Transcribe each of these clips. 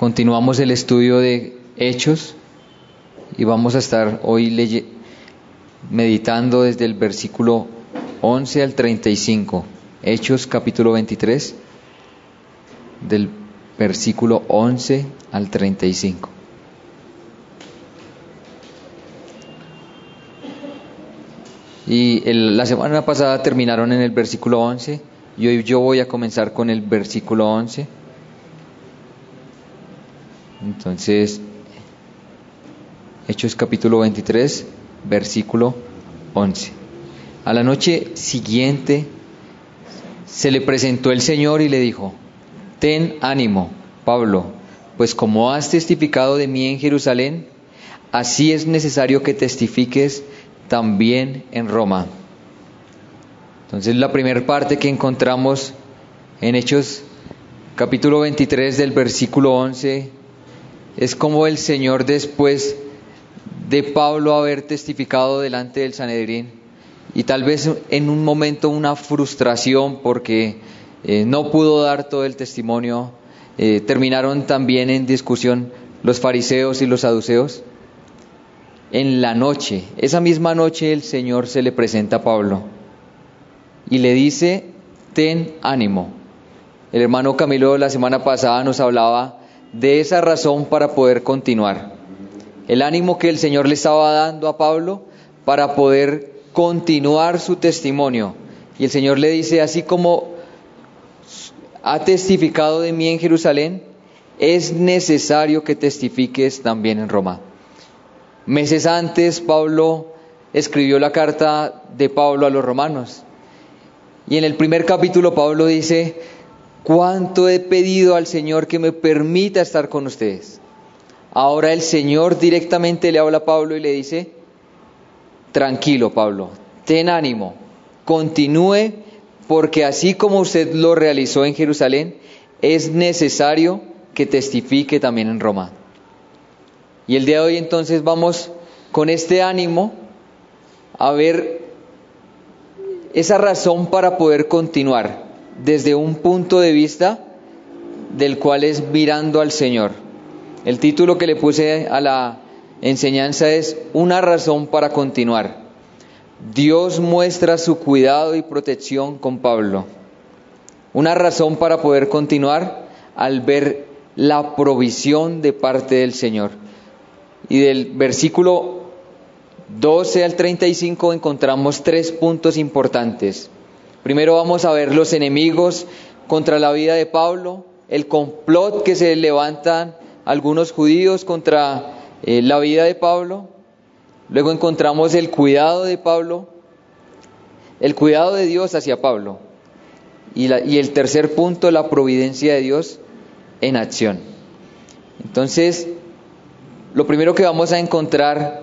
Continuamos el estudio de Hechos y vamos a estar hoy meditando desde el versículo 11 al 35. Hechos capítulo 23, del versículo 11 al 35. Y la semana pasada terminaron en el versículo 11 y hoy yo voy a comenzar con el versículo 11. Entonces, Hechos capítulo 23, versículo 11. A la noche siguiente se le presentó el Señor y le dijo: Ten ánimo, Pablo, pues como has testificado de mí en Jerusalén, así es necesario que testifiques también en Roma. Entonces, la primera parte que encontramos en Hechos capítulo 23 del versículo 11 es como el Señor, después de Pablo haber testificado delante del Sanedrín y tal vez en un momento una frustración porque no pudo dar todo el testimonio, terminaron también en discusión los fariseos y los saduceos. En la noche, esa misma noche, el Señor se le presenta a Pablo y le dice: ten ánimo. El hermano Camilo la semana pasada nos hablaba de esa razón para poder continuar. El ánimo que el Señor le estaba dando a Pablo para poder continuar su testimonio. Y el Señor le dice: así como ha testificado de mí en Jerusalén, es necesario que testifiques también en Roma. Meses antes, Pablo escribió la carta de Pablo a los romanos. Y en el primer capítulo, Pablo dice: cuánto he pedido al Señor que me permita estar con ustedes. Ahora el Señor directamente le habla a Pablo y le dice: tranquilo, Pablo, ten ánimo, continúe, porque así como usted lo realizó en Jerusalén, es necesario que testifique también en Roma. Y el día de hoy entonces vamos con este ánimo a ver esa razón para poder continuar desde un punto de vista del cual es mirando al Señor. El título que le puse a la enseñanza es Una razón para continuar. Dios muestra su cuidado y protección con Pablo. Una razón para poder continuar al ver la provisión de parte del Señor. Y del versículo 12 al 35 encontramos 3 puntos importantes. Primero vamos a ver los enemigos contra la vida de Pablo, el complot que se levantan algunos judíos contra la vida de Pablo. Luego encontramos el cuidado de Pablo, el cuidado de Dios hacia Pablo. Y el tercer punto, la providencia de Dios en acción. Entonces, lo primero que vamos a encontrar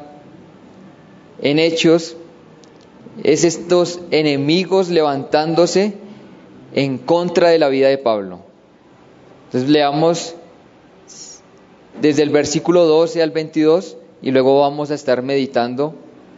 en Hechos es estos enemigos levantándose en contra de la vida de Pablo. Entonces leamos desde el versículo 12 al 22 y luego vamos a estar meditando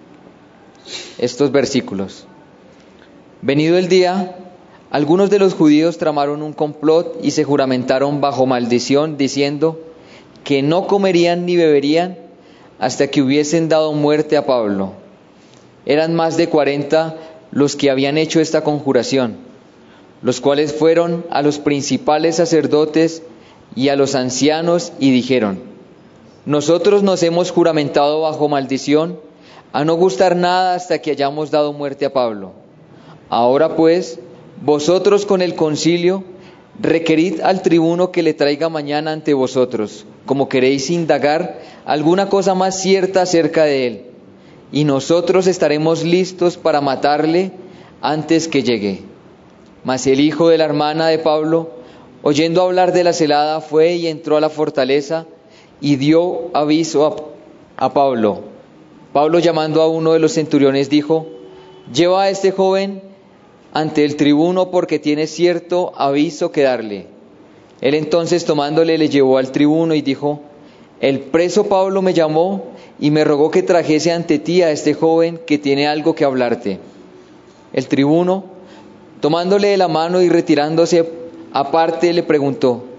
estos versículos. Venido el día, algunos de los judíos tramaron un complot y se juramentaron bajo maldición, diciendo que no comerían ni beberían hasta que hubiesen dado muerte a Pablo. Eran más de 40 los que habían hecho esta conjuración, los cuales fueron a los principales sacerdotes y a los ancianos y dijeron: nosotros nos hemos juramentado bajo maldición a no gustar nada hasta que hayamos dado muerte a Pablo. Ahora pues, vosotros con el concilio, requerid al tribuno que le traiga mañana ante vosotros, como queréis indagar alguna cosa más cierta acerca de él, y nosotros estaremos listos para matarle antes que llegue. Mas el hijo de la hermana de Pablo, oyendo hablar de la celada, fue y entró a la fortaleza y dio aviso a Pablo. Pablo, llamando a uno de los centuriones, dijo: lleva a este joven ante el tribuno, porque tiene cierto aviso que darle. Él entonces, tomándole, le llevó al tribuno y dijo: el preso Pablo me llamó y me rogó que trajese ante ti a este joven que tiene algo que hablarte. El tribuno, tomándole de la mano y retirándose aparte, le preguntó: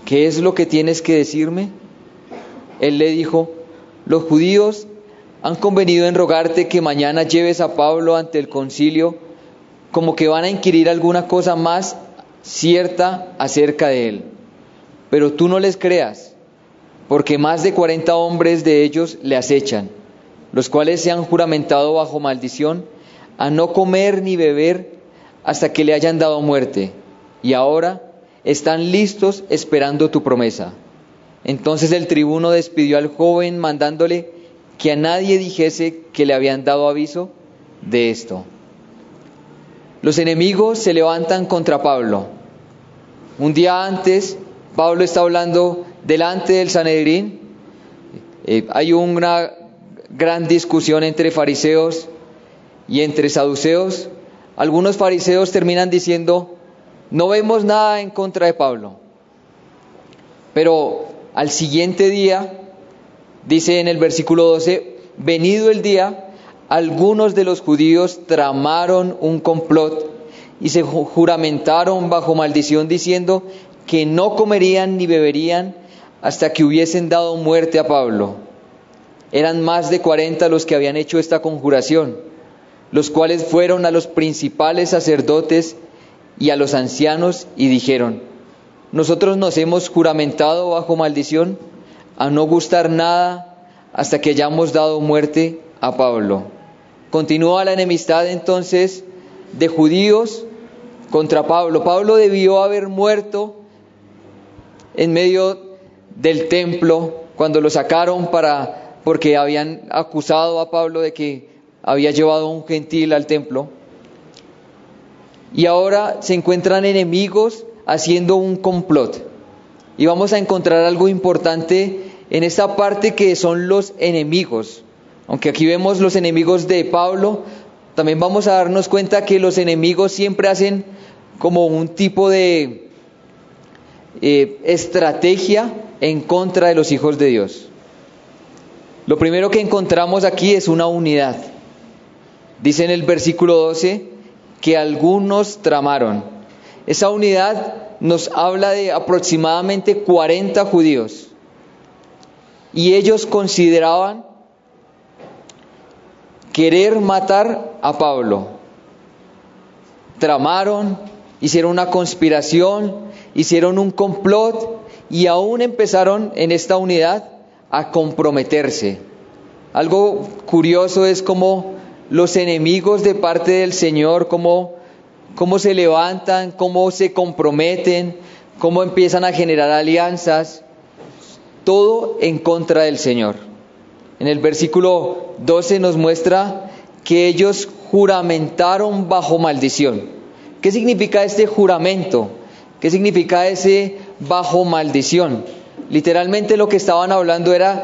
¿qué es lo que tienes que decirme? Él le dijo: los judíos han convenido en rogarte que mañana lleves a Pablo ante el concilio, como que van a inquirir alguna cosa más cierta acerca de él. Pero tú no les creas, porque más de 40 hombres de ellos le acechan, los cuales se han juramentado bajo maldición a no comer ni beber hasta que le hayan dado muerte, y ahora están listos esperando tu promesa. Entonces el tribuno despidió al joven, mandándole que a nadie dijese que le habían dado aviso de esto. Los enemigos se levantan contra Pablo. Un día antes, Pablo está hablando delante del Sanedrín. Hay una gran discusión entre fariseos y entre saduceos. Algunos fariseos terminan diciendo: no vemos nada en contra de Pablo. Pero al siguiente día, dice en el versículo 12, venido el día, algunos de los judíos tramaron un complot y se juramentaron bajo maldición, diciendo que no comerían ni beberían hasta que hubiesen dado muerte a Pablo. Eran más de 40 los que habían hecho esta conjuración, los cuales fueron a los principales sacerdotes y a los ancianos y dijeron: nosotros nos hemos juramentado bajo maldición a no gustar nada hasta que hayamos dado muerte a Pablo. Continúa la enemistad entonces de judíos contra Pablo. Pablo debió haber muerto en medio del templo cuando lo sacaron porque habían acusado a Pablo de que había llevado a un gentil al templo. Y ahora se encuentran enemigos haciendo un complot. Y vamos a encontrar algo importante en esta parte, que son los enemigos. Aunque aquí vemos los enemigos de Pablo, también vamos a darnos cuenta que los enemigos siempre hacen como un tipo de estrategia en contra de los hijos de Dios. Lo primero que encontramos aquí es una unidad. Dice en el versículo 12 que algunos tramaron. Esa unidad nos habla de aproximadamente 40 judíos. Y ellos consideraban querer matar a Pablo. Tramaron, hicieron una conspiración, hicieron un complot y aún empezaron en esta unidad a comprometerse. Algo curioso es cómo los enemigos de parte del Señor, cómo se levantan, cómo se comprometen, cómo empiezan a generar alianzas, todo en contra del Señor. En el versículo 12 nos muestra que ellos juramentaron bajo maldición. ¿Qué significa este juramento? ¿Qué significa ese bajo maldición? Literalmente lo que estaban hablando era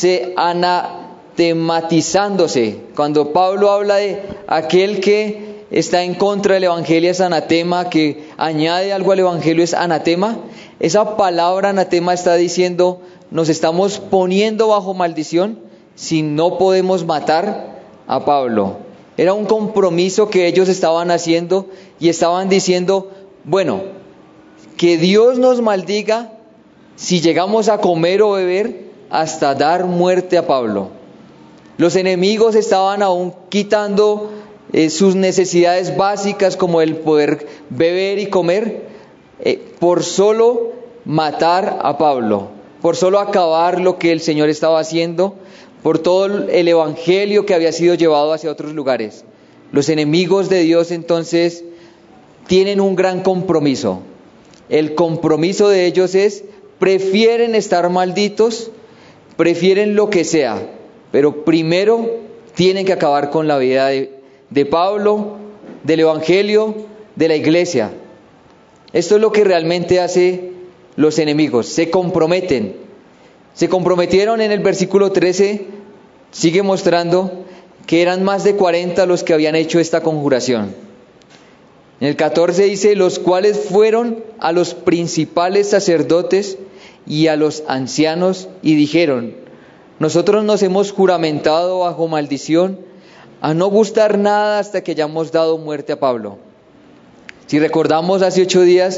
anatematizándose. Cuando Pablo habla de aquel que está en contra del evangelio es anatema, que añade algo al evangelio es anatema, esa palabra anatema está diciendo: nos estamos poniendo bajo maldición si no podemos matar a Pablo. Era un compromiso que ellos estaban haciendo y estaban diciendo: bueno, que Dios nos maldiga si llegamos a comer o beber hasta dar muerte a Pablo. Los enemigos estaban aún quitando sus necesidades básicas, como el poder beber y comer, por solo matar a Pablo, por solo acabar lo que el Señor estaba haciendo, por todo el evangelio que había sido llevado hacia otros lugares. Los enemigos de Dios entonces tienen un gran compromiso. El compromiso de ellos es: prefieren estar malditos, prefieren lo que sea, pero primero tienen que acabar con la vida de Pablo, del evangelio, de la iglesia. Esto es lo que realmente hace los enemigos, se comprometen. Se comprometieron. En el versículo 13 sigue mostrando que eran más de 40 los que habían hecho esta conjuración. En el 14 dice: los cuales fueron a los principales sacerdotes y a los ancianos y dijeron: nosotros nos hemos juramentado bajo maldición a no gustar nada hasta que hayamos dado muerte a Pablo. Si recordamos hace 8 días,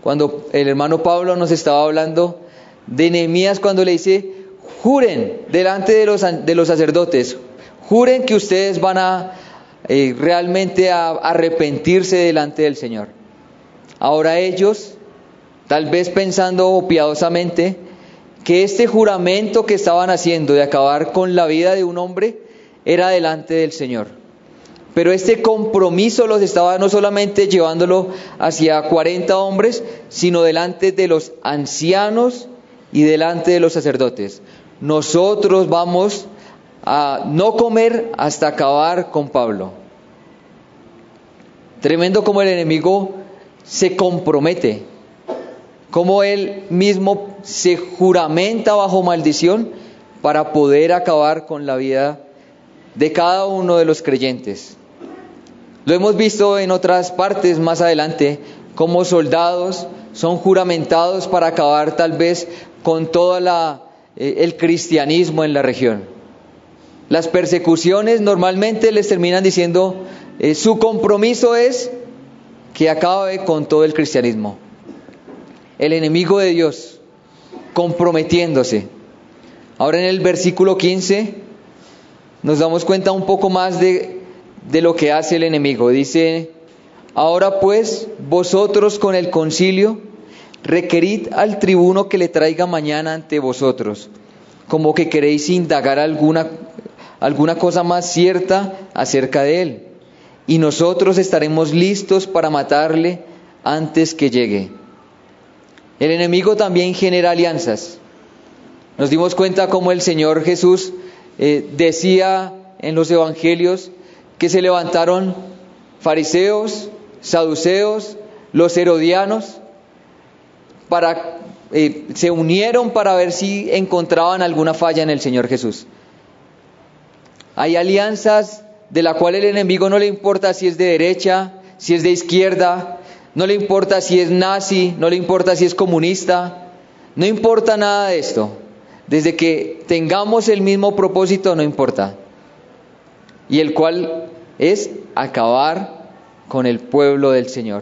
cuando el hermano Pablo nos estaba hablando de Nehemías, cuando le dice, juren delante de los sacerdotes, juren que ustedes van a realmente a arrepentirse delante del Señor. Ahora ellos, tal vez pensando piadosamente, que este juramento que estaban haciendo de acabar con la vida de un hombre era delante del Señor. Pero este compromiso los estaba no solamente llevándolo hacia 40 hombres, sino delante de los ancianos y delante de los sacerdotes. Nosotros vamos a no comer hasta acabar con Pablo. Tremendo como el enemigo se compromete, como él mismo se juramenta bajo maldición para poder acabar con la vida de cada uno de los creyentes. Lo hemos visto en otras partes más adelante, como soldados son juramentados para acabar tal vez con todo el cristianismo en la región. Las persecuciones normalmente les terminan diciendo, su compromiso es que acabe con todo el cristianismo. El enemigo de Dios comprometiéndose. Ahora en el versículo 15 nos damos cuenta un poco más de lo que hace el enemigo. Dice, ahora pues vosotros con el concilio requerid al tribuno que le traiga mañana ante vosotros, como que queréis indagar alguna cosa más cierta acerca de él, y nosotros estaremos listos para matarle antes que llegue. El enemigo también genera alianzas. Nos dimos cuenta cómo el Señor Jesús decía en los evangelios que se levantaron fariseos, saduceos, los herodianos, se unieron para ver si encontraban alguna falla en el Señor Jesús. Hay alianzas de la cual el enemigo no le importa si es de derecha, si es de izquierda, no le importa si es nazi, no le importa si es comunista, no importa nada de esto. Desde que tengamos el mismo propósito, no importa. Y el cual es acabar con el pueblo del Señor.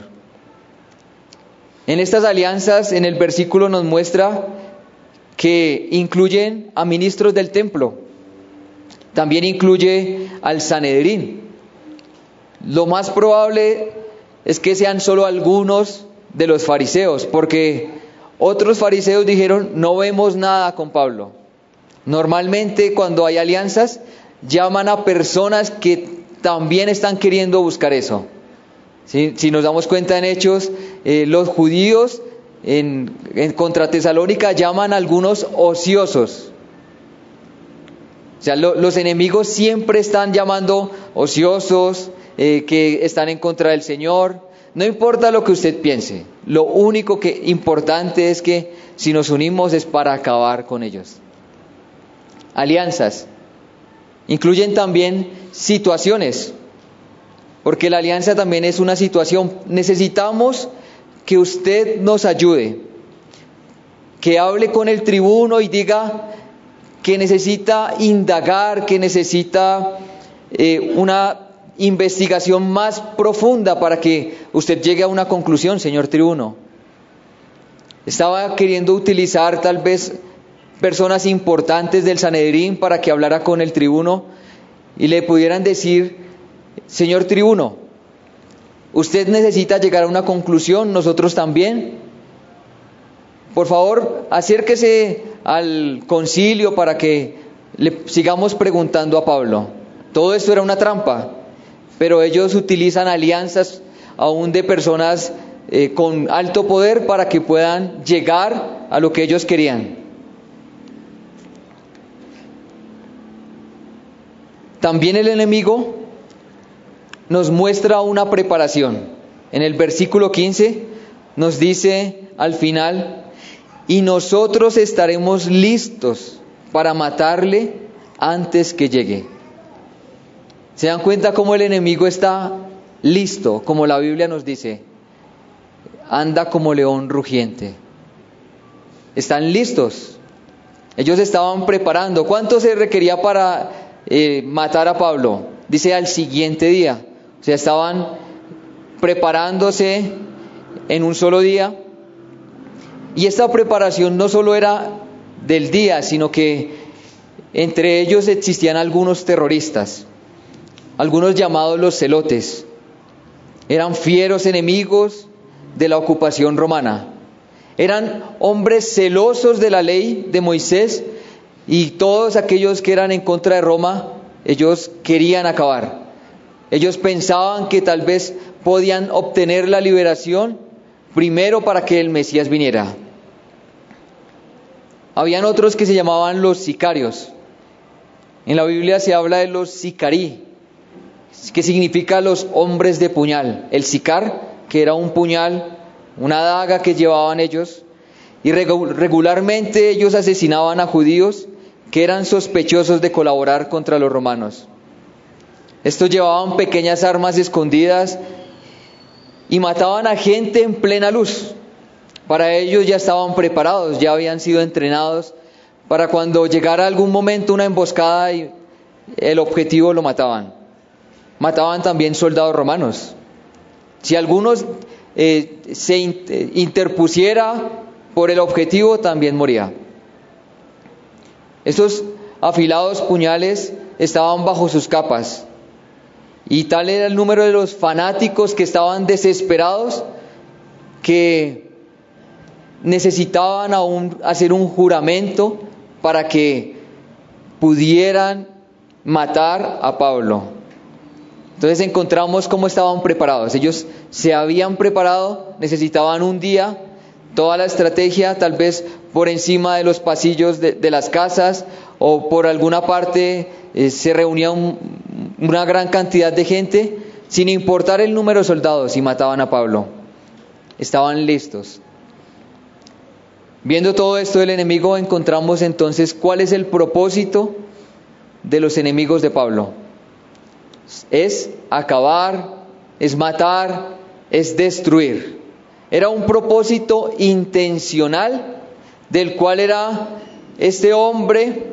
En estas alianzas, en el versículo nos muestra que incluyen a ministros del templo. También incluye al Sanedrín. Lo más probable es que sean solo algunos de los fariseos, porque otros fariseos dijeron, no vemos nada con Pablo. Normalmente cuando hay alianzas, llaman a personas que también están queriendo buscar eso. ¿Sí? Si nos damos cuenta en Hechos, los judíos contra Tesalónica llaman a algunos ociosos. O sea, los enemigos siempre están llamando ociosos, que están en contra del Señor. No importa lo que usted piense, lo único que importante es que si nos unimos es para acabar con ellos. Alianzas incluyen también situaciones, porque la alianza también es una situación. Necesitamos que usted nos ayude, que hable con el tribuno y diga que necesita indagar, que necesita una investigación más profunda para que usted llegue a una conclusión, señor tribuno. Estaba queriendo utilizar tal vez personas importantes del Sanedrín para que hablara con el tribuno y le pudieran decir, señor tribuno, usted necesita llegar a una conclusión, nosotros también. Por favor, acérquese al concilio para que le sigamos preguntando a Pablo. Todo esto era una trampa, pero ellos utilizan alianzas aún de personas con alto poder para que puedan llegar a lo que ellos querían. También el enemigo nos muestra una preparación. En el versículo 15 nos dice al final, y nosotros estaremos listos para matarle antes que llegue. ¿Se dan cuenta cómo el enemigo está listo? Como la Biblia nos dice, anda como león rugiente. Están listos. Ellos estaban preparando. ¿Cuánto se requería para matar a Pablo? Dice al siguiente día. O sea, estaban preparándose en un solo día Y esta preparación no solo era del día, sino que entre ellos existían algunos terroristas, algunos llamados los celotes. Eran fieros enemigos de la ocupación romana. Eran hombres celosos de la ley de Moisés, y todos aquellos que eran en contra de Roma, ellos querían acabar. Ellos pensaban que tal vez podían obtener la liberación primero para que el Mesías viniera. Habían otros que se llamaban los sicarios. En la Biblia se habla de los sicarí, que significa los hombres de puñal. El sicar, que era un puñal, una daga que llevaban ellos, y regularmente ellos asesinaban a judíos que eran sospechosos de colaborar contra los romanos. Estos llevaban pequeñas armas escondidas y mataban a gente en plena luz. Para ellos ya estaban preparados, ya habían sido entrenados para cuando llegara algún momento una emboscada y el objetivo lo mataban. Mataban también soldados romanos. Si algunos se interpusiera por el objetivo, también moría. Estos afilados puñales estaban bajo sus capas, y tal era el número de los fanáticos que estaban desesperados que necesitaban aún hacer un juramento para que pudieran matar a Pablo. Entonces encontramos cómo estaban preparados. Ellos se habían preparado, necesitaban un día, toda la estrategia, tal vez por encima de los pasillos de las casas o por alguna parte se reunía una gran cantidad de gente, sin importar el número de soldados, y mataban a Pablo. Estaban listos. Viendo todo esto del enemigo, encontramos entonces cuál es el propósito de los enemigos de Pablo. Es acabar, es matar, es destruir. Era un propósito intencional del cual era este hombre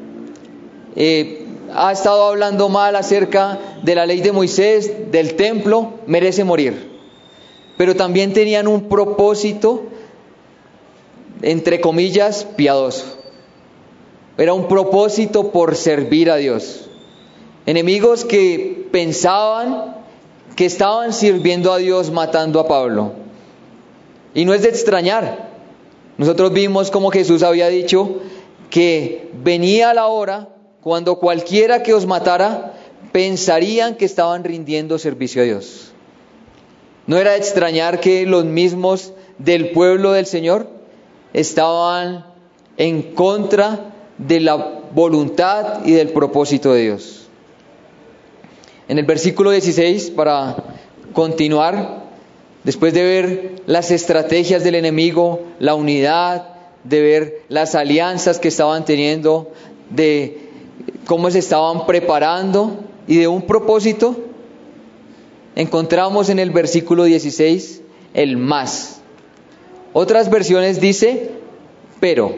ha estado hablando mal acerca de la ley de Moisés, del templo, merece morir. Pero también tenían un propósito, entre comillas, piadoso. Era un propósito por servir a Dios. Enemigos que pensaban que estaban sirviendo a Dios matando a Pablo. Y no es de extrañar. Nosotros vimos como Jesús había dicho que venía la hora cuando cualquiera que os matara pensarían que estaban rindiendo servicio a Dios. No era de extrañar que los mismos del pueblo del Señor estaban en contra de la voluntad y del propósito de Dios. En el versículo 16, para continuar, después de ver las estrategias del enemigo, la unidad, de ver las alianzas que estaban teniendo, de cómo se estaban preparando y de un propósito, encontramos en el versículo 16 el más. Otras versiones dice pero.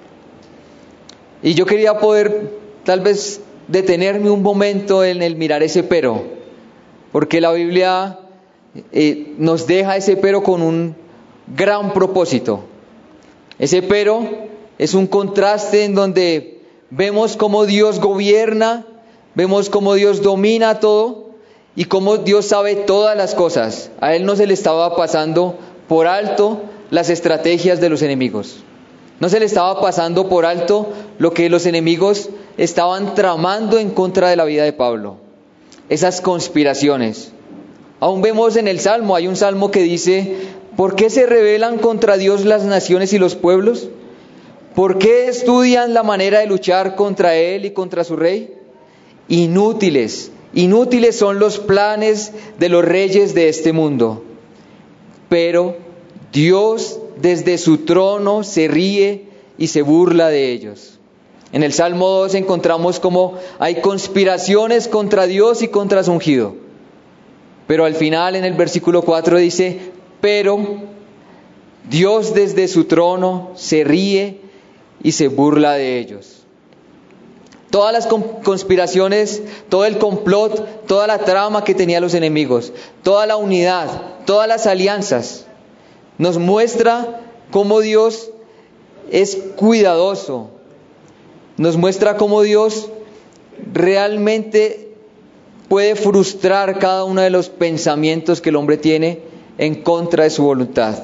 Y yo quería poder tal vez detenerme un momento en el mirar ese pero, porque la Biblia nos deja ese pero con un gran propósito. Ese pero es un contraste en donde vemos cómo Dios gobierna, vemos cómo Dios domina todo y cómo Dios sabe todas las cosas. A Él no se le estaba pasando por alto las estrategias de los enemigos. No se le estaba pasando por alto lo que los enemigos estaban tramando en contra de la vida de Pablo. Esas conspiraciones. Aún vemos en el Salmo, hay un Salmo que dice: ¿por qué se rebelan contra Dios las naciones y los pueblos? ¿Por qué estudian la manera de luchar contra Él y contra su rey? Inútiles, inútiles son los planes de los reyes de este mundo. Pero Dios desde su trono se ríe y se burla de ellos. En el Salmo 2 encontramos cómo hay conspiraciones contra Dios y contra su ungido. Pero al final, en el versículo 4 dice: pero Dios desde su trono se ríe y se burla de ellos. Todas las conspiraciones, todo el complot, toda la trama que tenían los enemigos, toda la unidad, todas las alianzas, nos muestra cómo Dios es cuidadoso. Nos muestra cómo Dios realmente puede frustrar cada uno de los pensamientos que el hombre tiene en contra de su voluntad.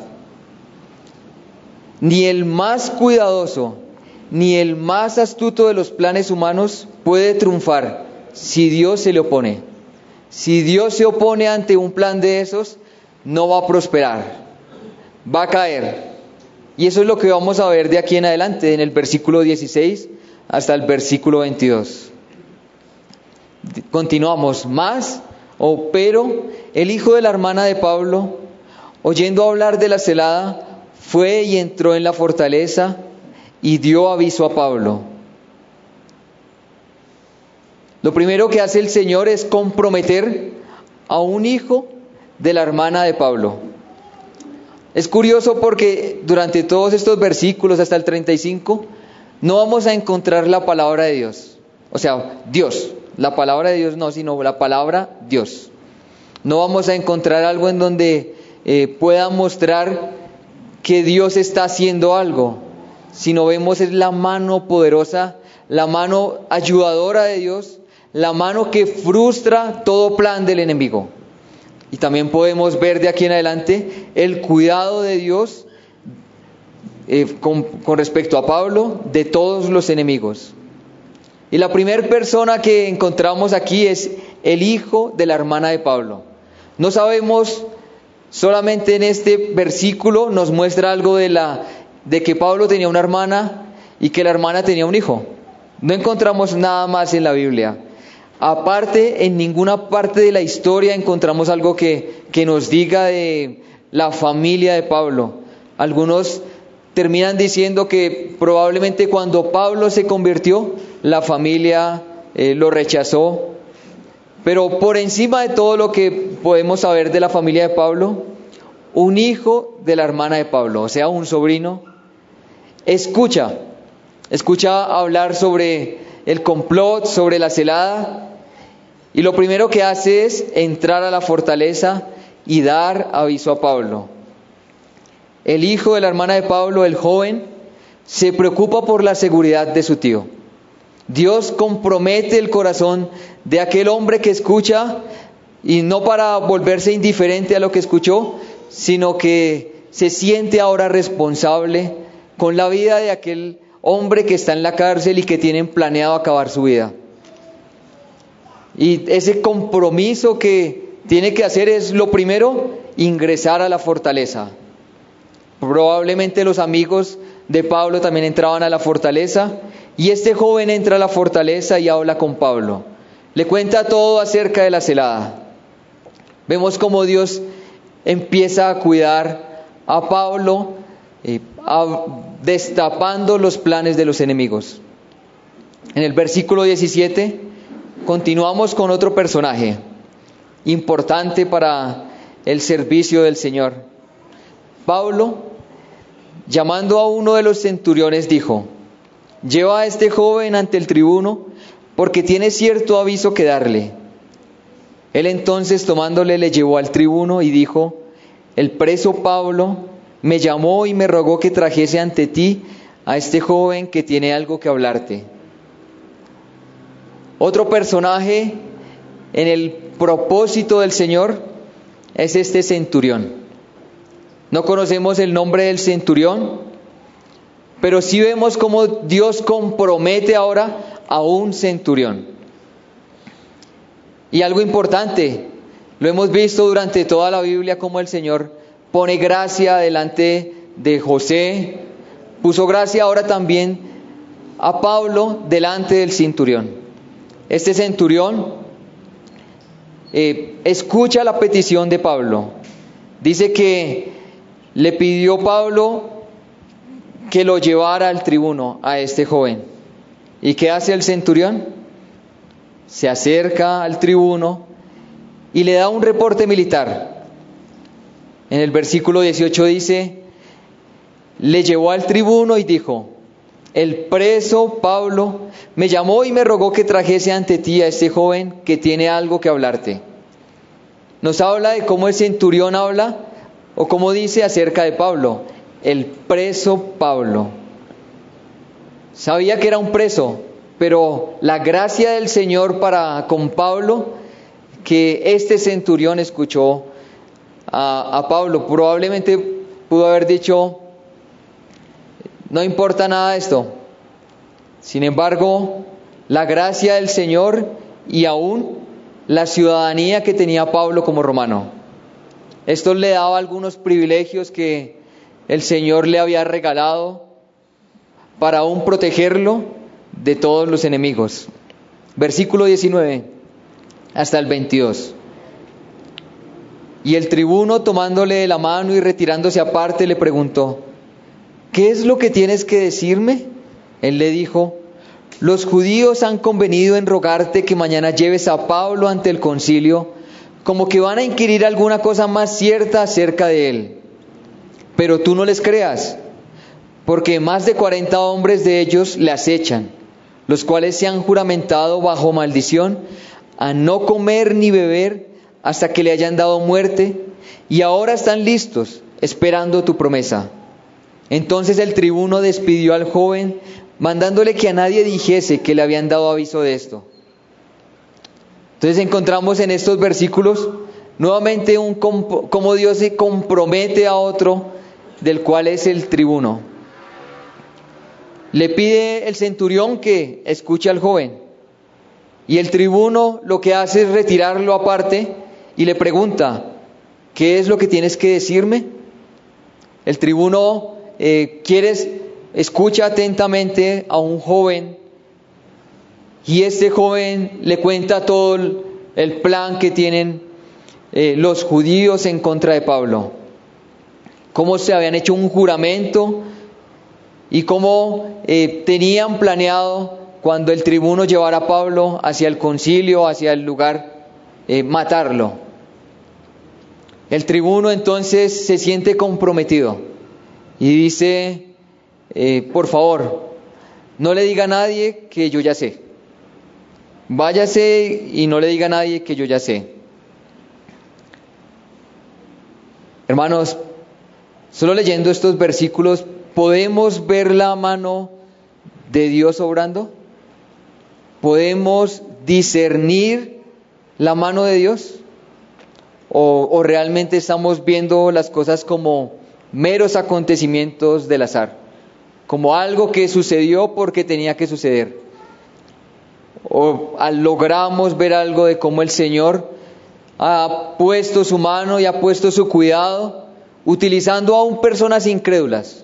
Ni el más cuidadoso, ni el más astuto de los planes humanos puede triunfar si Dios se le opone. Si Dios se opone ante un plan de esos, no va a prosperar, va a caer. Y eso es lo que vamos a ver de aquí en adelante, en el versículo 16 hasta el versículo 22. Continuamos. Pero el hijo de la hermana de Pablo, oyendo hablar de la celada, fue y entró en la fortaleza y dio aviso a Pablo. Lo primero que hace el Señor es comprometer a un hijo de la hermana de Pablo. Es curioso porque durante todos estos versículos hasta el 35 no vamos a encontrar la palabra de Dios. O sea, Dios. La palabra de Dios no, sino la palabra Dios. No vamos a encontrar algo en donde pueda mostrar que Dios está haciendo algo, sino vemos es la mano poderosa, la mano ayudadora de Dios, la mano que frustra todo plan del enemigo. Y también podemos ver de aquí en adelante el cuidado de Dios con respecto a Pablo de todos los enemigos. Y la primera persona que encontramos aquí es el hijo de la hermana de Pablo. No sabemos, solamente en este versículo nos muestra algo de que Pablo tenía una hermana y que la hermana tenía un hijo. No encontramos nada más en la Biblia. Aparte, en ninguna parte de la historia encontramos algo que nos diga de la familia de Pablo. Algunos terminan diciendo que probablemente cuando Pablo se convirtió, la familia lo rechazó. Pero por encima de todo lo que podemos saber de la familia de Pablo, un hijo de la hermana de Pablo, o sea, un sobrino, escucha hablar sobre el complot, sobre la celada, y lo primero que hace es entrar a la fortaleza y dar aviso a Pablo. El hijo de la hermana de Pablo, el joven, se preocupa por la seguridad de su tío. Dios compromete el corazón de aquel hombre que escucha, y no para volverse indiferente a lo que escuchó, sino que se siente ahora responsable con la vida de aquel hombre que está en la cárcel y que tienen planeado acabar su vida. Y ese compromiso que tiene que hacer es, lo primero, ingresar a la fortaleza. Probablemente los amigos de Pablo también entraban a la fortaleza, y este joven entra a la fortaleza y habla con Pablo. Le cuenta todo acerca de la celada. Vemos cómo Dios empieza a cuidar a Pablo, destapando los planes de los enemigos. En el versículo 17 continuamos con otro personaje importante para el servicio del Señor. Pablo, llamando a uno de los centuriones, dijo: lleva a este joven ante el tribuno, porque tiene cierto aviso que darle. Él entonces, tomándole, le llevó al tribuno y dijo: el preso Pablo me llamó y me rogó que trajese ante ti a este joven que tiene algo que hablarte. Otro personaje en el propósito del Señor es este centurión. No conocemos el nombre del centurión, pero sí vemos cómo Dios compromete ahora a un centurión. Y algo importante, lo hemos visto durante toda la Biblia, cómo el Señor pone gracia delante de José, puso gracia ahora también a Pablo delante del centurión. Este centurión escucha la petición de Pablo. Dice que le pidió Pablo que lo llevara al tribuno, a este joven. ¿Y qué hace el centurión? Se acerca al tribuno y le da un reporte militar. En el versículo 18 dice: le llevó al tribuno y dijo: el preso Pablo me llamó y me rogó que trajese ante ti a este joven que tiene algo que hablarte. Nos habla de cómo el centurión habla, o cómo dice acerca de Pablo: el preso Pablo. Sabía que era un preso, pero la gracia del Señor para con Pablo, que este centurión escuchó a Pablo, probablemente pudo haber dicho, no importa nada de esto. Sin embargo, la gracia del Señor y aún la ciudadanía que tenía Pablo como romano, esto le daba algunos privilegios que el Señor le había regalado para aún protegerlo de todos los enemigos. Versículo 19 hasta el 22. Y el tribuno, tomándole de la mano y retirándose aparte, le preguntó, ¿qué es lo que tienes que decirme? Él le dijo, los judíos han convenido en rogarte que mañana lleves a Pablo ante el concilio, como que van a inquirir alguna cosa más cierta acerca de él. Pero tú no les creas, porque más de 40 hombres de ellos le acechan, los cuales se han juramentado bajo maldición a no comer ni beber hasta que le hayan dado muerte, y ahora están listos, esperando tu promesa. Entonces el tribuno despidió al joven, mandándole que a nadie dijese que le habían dado aviso de esto. Entonces encontramos en estos versículos nuevamente cómo Dios se compromete a otro, del cual es el tribuno. Le pide el centurión que escuche al joven, y el tribuno lo que hace es retirarlo aparte y le pregunta, ¿qué es lo que tienes que decirme? El tribuno escucha atentamente a un joven, y este joven le cuenta todo el plan que tienen los judíos en contra de Pablo, cómo se habían hecho un juramento y cómo tenían planeado, cuando el tribuno llevara a Pablo hacia el concilio, hacia el lugar, matarlo. El tribuno entonces se siente comprometido y dice, por favor, no le diga a nadie que yo ya sé. Váyase y no le diga a nadie que yo ya sé. Hermanos, solo leyendo estos versículos, ¿podemos ver la mano de Dios obrando? ¿Podemos discernir la mano de Dios? ¿O realmente estamos viendo las cosas como meros acontecimientos del azar? Como algo que sucedió porque tenía que suceder. ¿O logramos ver algo de cómo el Señor ha puesto su mano y ha puesto su cuidado, utilizando aún personas incrédulas?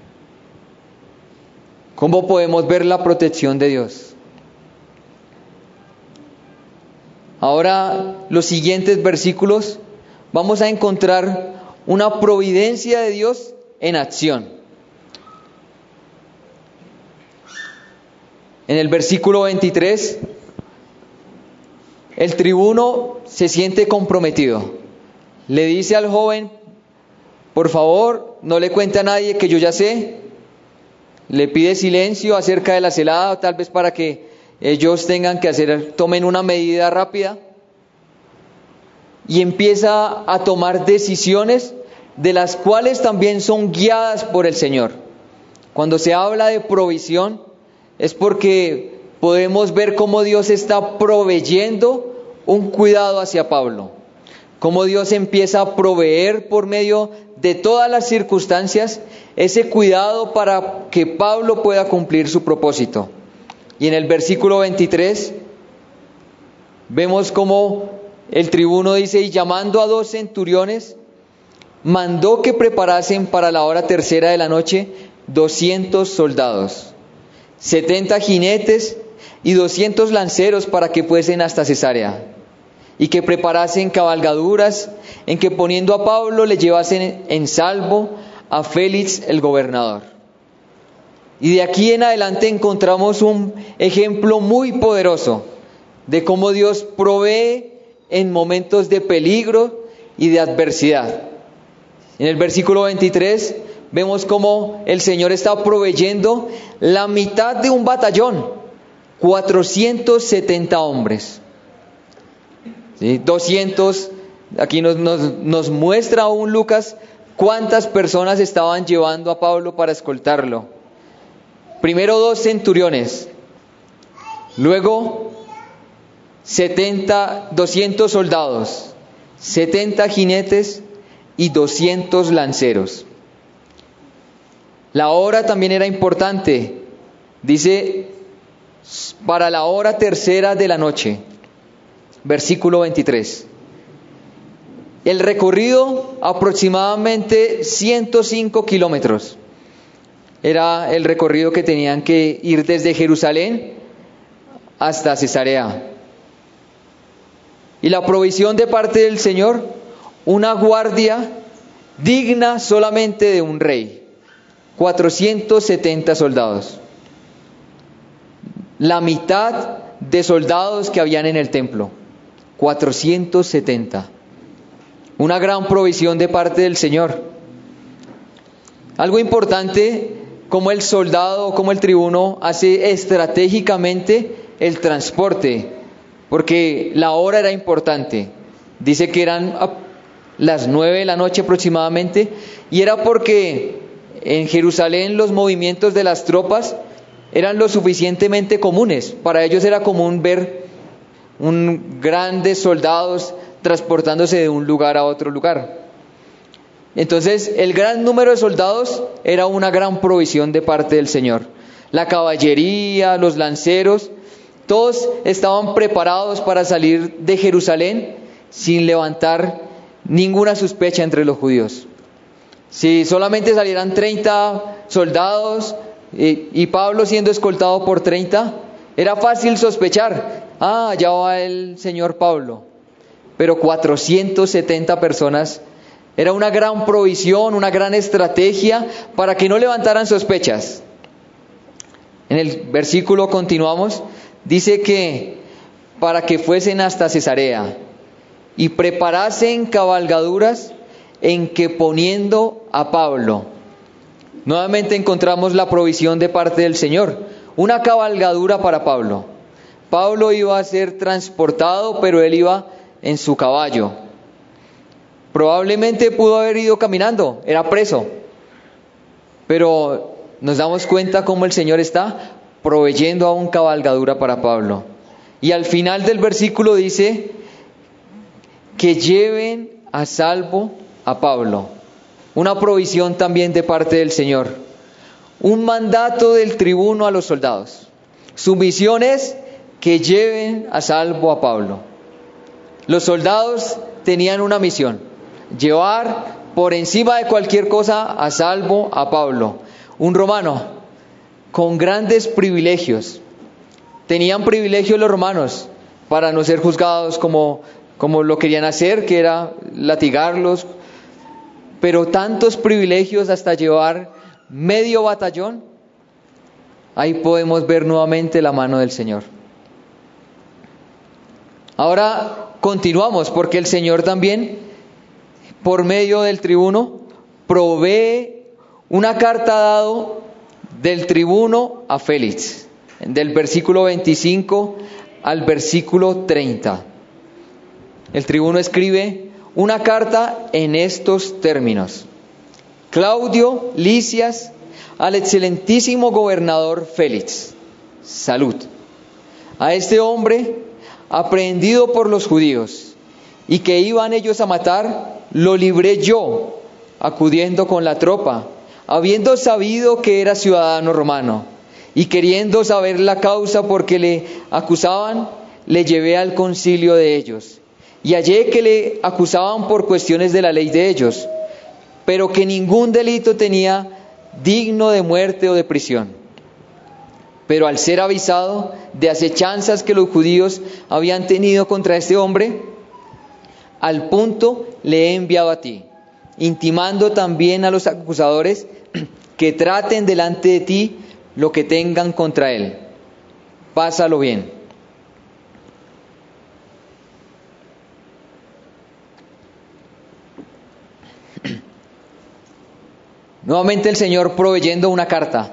¿Cómo podemos ver la protección de Dios? Ahora, los siguientes versículos, vamos a encontrar una providencia de Dios en acción. En el versículo 23, el tribuno se siente comprometido. Le dice al joven, por favor, no le cuente a nadie que yo ya sé. Le pide silencio acerca de la celada, tal vez para que ellos tomen una medida rápida. Y empieza a tomar decisiones de las cuales también son guiadas por el Señor. Cuando se habla de provisión, es porque podemos ver cómo Dios está proveyendo un cuidado hacia Pablo. Cómo Dios empieza a proveer por medio de todas las circunstancias ese cuidado para que Pablo pueda cumplir su propósito. Y en el versículo 23 vemos cómo el tribuno dice, y llamando a 2 centuriones, mandó que preparasen para la hora tercera de la noche 200 soldados, 70 jinetes y 200 lanceros para que fuesen hasta Cesarea, y que preparasen cabalgaduras en que poniendo a Pablo le llevasen en salvo a Félix el gobernador. Y de aquí en adelante encontramos un ejemplo muy poderoso de cómo Dios provee en momentos de peligro y de adversidad. En el versículo 23 vemos cómo el Señor está proveyendo la mitad de un batallón, 470 hombres. ¿Sí? 200, aquí nos muestra aún Lucas ¿Cuántas personas estaban llevando a Pablo para escoltarlo? Primero 2 centuriones, luego 200 soldados, 70 jinetes y 200 lanceros. La hora también era importante. Dice, para la hora tercera de la noche. Versículo 23. El recorrido aproximadamente 105 kilómetros. Era el recorrido que tenían que ir desde Jerusalén hasta Cesarea. Y la provisión de parte del Señor, una guardia digna solamente de un rey. 470 soldados. La mitad de soldados que habían en el templo. 470. Una gran provisión de parte del Señor. Algo importante, como el soldado, como el tribuno hace estratégicamente el transporte, porque la hora era importante. Dice que eran las 9 de la noche aproximadamente, y era porque en Jerusalén los movimientos de las tropas eran lo suficientemente comunes. Para ellos era común ver grandes soldados transportándose de un lugar a otro lugar. Entonces, el gran número de soldados era una gran provisión de parte del Señor. La caballería, los lanceros, todos estaban preparados para salir de Jerusalén sin levantar ninguna sospecha entre los judíos. Si solamente salieran 30 soldados y Pablo siendo escoltado por 30, era fácil sospechar, allá va el señor Pablo. Pero 470 personas, era una gran provisión, una gran estrategia para que no levantaran sospechas. En el versículo continuamos, dice que para que fuesen hasta Cesarea y preparasen cabalgaduras en que poniendo a Pablo. Nuevamente encontramos la provisión de parte del Señor, una cabalgadura para Pablo. Pablo iba a ser transportado, pero él iba en su caballo. Probablemente pudo haber ido caminando, era preso. Pero nos damos cuenta cómo el Señor está proveyendo aún cabalgadura para Pablo. Y al final del versículo dice que lleven a salvo a Pablo. Una provisión también de parte del Señor. Un mandato del tribuno a los soldados. Su misión es que lleven a salvo a Pablo. Los soldados tenían una misión: llevar por encima de cualquier cosa a salvo a Pablo, un romano con grandes privilegios. Tenían privilegios los romanos para no ser juzgados como lo querían hacer, que era latigarlos, pero tantos privilegios hasta llevar medio batallón. Ahí podemos ver nuevamente la mano del Señor. Ahora continuamos, porque el Señor también, por medio del tribuno, provee una carta dado del tribuno a Félix, del versículo 25 al versículo 30. El tribuno escribe una carta en estos términos: Claudio Lisias, al excelentísimo gobernador Félix, salud. A este hombre, aprehendido por los judíos, y que iban ellos a matar, lo libré yo, acudiendo con la tropa, habiendo sabido que era ciudadano romano, y queriendo saber la causa por que le acusaban, le llevé al concilio de ellos, y hallé que le acusaban por cuestiones de la ley de ellos, pero que ningún delito tenía digno de muerte o de prisión. Pero al ser avisado de acechanzas que los judíos habían tenido contra este hombre, al punto le he enviado a ti, intimando también a los acusadores que traten delante de ti lo que tengan contra él. Pásalo bien. Nuevamente el Señor proveyendo una carta.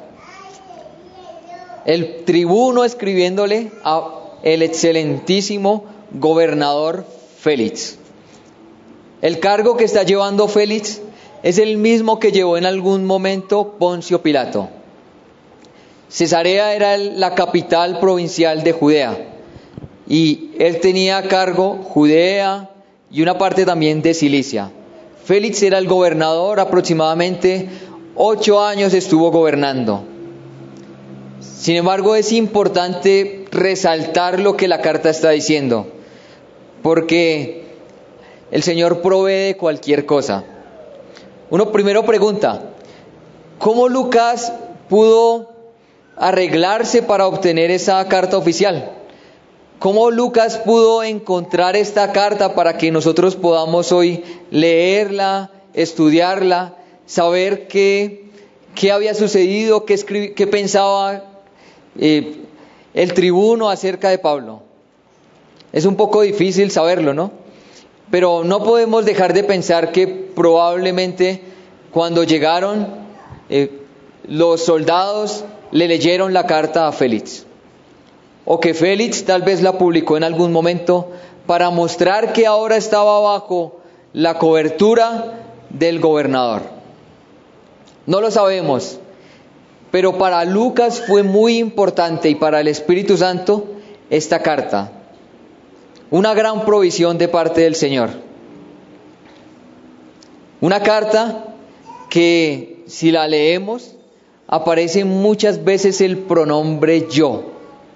El tribuno escribiéndole a el excelentísimo gobernador Félix. El cargo que está llevando Félix es el mismo que llevó en algún momento Poncio Pilato. Cesarea era la capital provincial de Judea y él tenía a cargo Judea y una parte también de Cilicia. Félix era el gobernador, aproximadamente 8 años estuvo gobernando. Sin embargo, es importante resaltar lo que la carta está diciendo, porque el Señor provee de cualquier cosa. Uno primero pregunta, ¿cómo Lucas pudo arreglarse para obtener esa carta oficial? ¿Cómo Lucas pudo encontrar esta carta para que nosotros podamos hoy leerla, estudiarla, saber qué había sucedido, qué pensaba el tribuno acerca de Pablo? Es un poco difícil saberlo, ¿no? Pero no podemos dejar de pensar que probablemente cuando llegaron los soldados le leyeron la carta a Félix, o que Félix tal vez la publicó en algún momento para mostrar que ahora estaba bajo la cobertura del gobernador. No lo sabemos, pero para Lucas fue muy importante, y para el Espíritu Santo, esta carta. Una gran provisión de parte del Señor. Una carta que, si la leemos, aparece muchas veces el pronombre yo,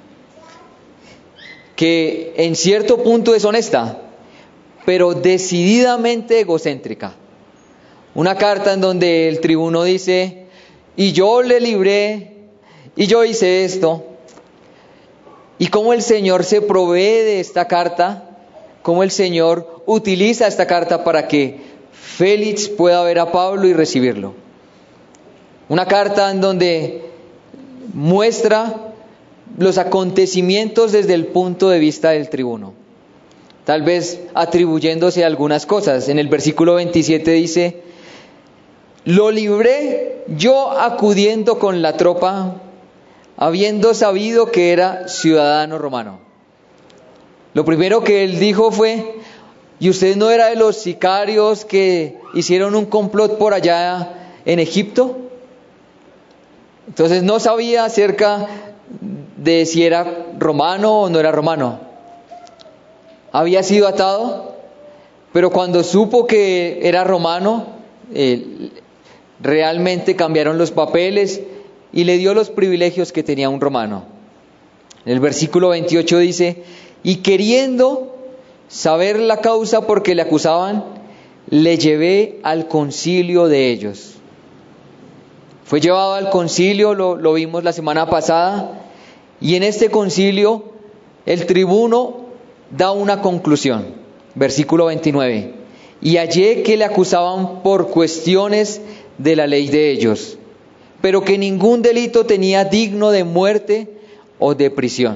que en cierto punto es honesta, pero decididamente egocéntrica. Una carta en donde el tribuno dice, y yo le libré, y yo hice esto. Y cómo el Señor se provee de esta carta, cómo el Señor utiliza esta carta para que Félix pueda ver a Pablo y recibirlo. Una carta en donde muestra los acontecimientos desde el punto de vista del tribuno, tal vez atribuyéndose algunas cosas. En el versículo 27 dice, lo libré yo acudiendo con la tropa, habiendo sabido que era ciudadano romano. Lo primero que él dijo fue, ¿y usted no era de los sicarios que hicieron un complot por allá en Egipto? Entonces no sabía acerca de si era romano o no era romano. Había sido atado, pero cuando supo que era romano, realmente cambiaron los papeles y le dio los privilegios que tenía un romano. En el versículo 28 dice, y queriendo saber la causa por que le acusaban, le llevé al concilio de ellos. Fue llevado al concilio, lo vimos la semana pasada, y en este concilio el tribuno da una conclusión. Versículo 29. Y hallé que le acusaban por cuestiones de la ley de ellos, pero que ningún delito tenía digno de muerte o de prisión.